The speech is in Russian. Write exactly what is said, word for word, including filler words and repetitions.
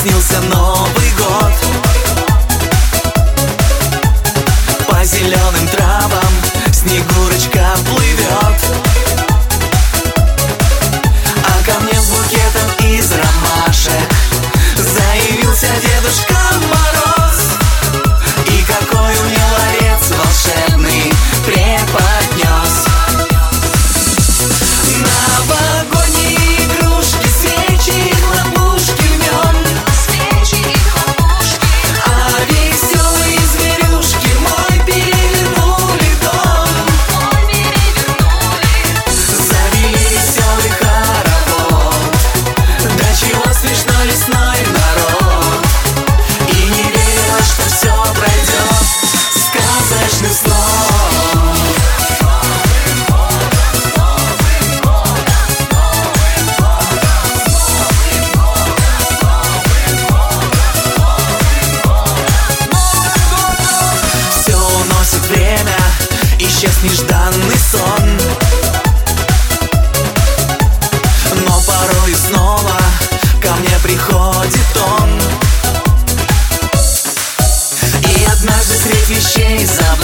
снился Новый год. По зеленым травам Снегурочка плывет, а ко мне с букетом из ромашек заявился Дедушка Мороз. И какой мне ларец волшебный преподнес. Новогодние игрушки, свечи, хлопушки в нем, свечи и хлопушки, а веселые зверюшки мой перевернули дом. мой перевернули. Завели веселый хоровод, до чего смешно лесной народ. И не верилось, что все пройдет сказочным сном. Все уносит время, исчез нежданный сон. Но порой снова ко мне приходит он. И однажды средь вещей за